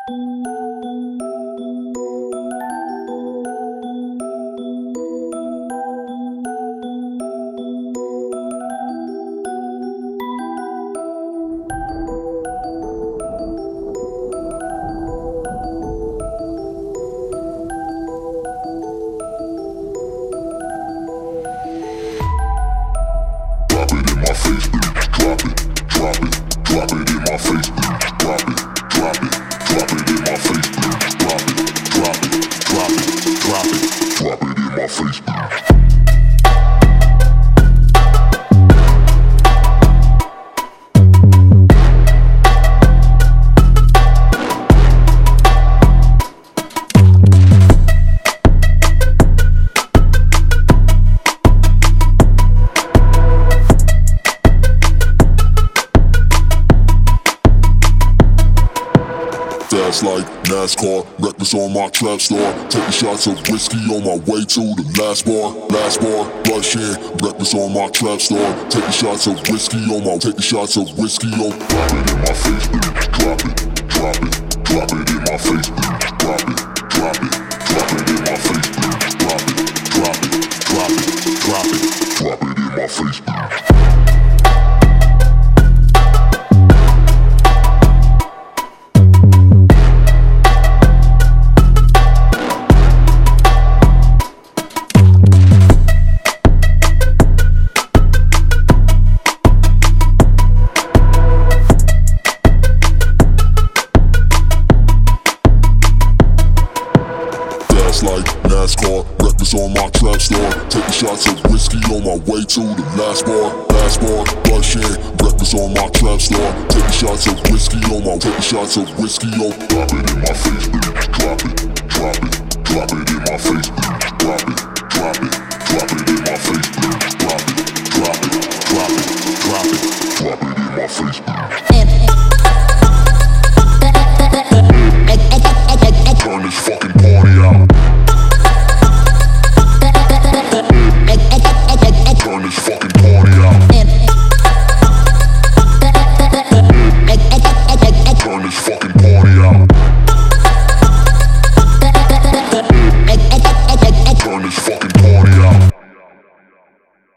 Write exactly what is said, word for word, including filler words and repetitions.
Fast like NASCAR, reckless on my trap star. Taking shots of whiskey on my way to the last bar. Last bar, bloodshed, reckless on my trap star. Taking shots of whiskey on my, taking shots of whiskey on. Drop it in my face, bitch. Drop it, drop it, drop it in my face, bitch. Drop it, drop it, drop it in my face, bitch. Drop it, drop it, drop it, drop it, drop it in my face, bitch. Like NASCAR, reckless on my trap star. Taking shots of whiskey on my way to the last bar. Last bar, bloodshed, reckless on my trap star. Taking shots of whiskey on my, taking shots of whiskey on. Drop it in my face, bitch. Drop it, drop it, drop it in my face, bitch. Drop it, drop it, drop it in my face, bitch.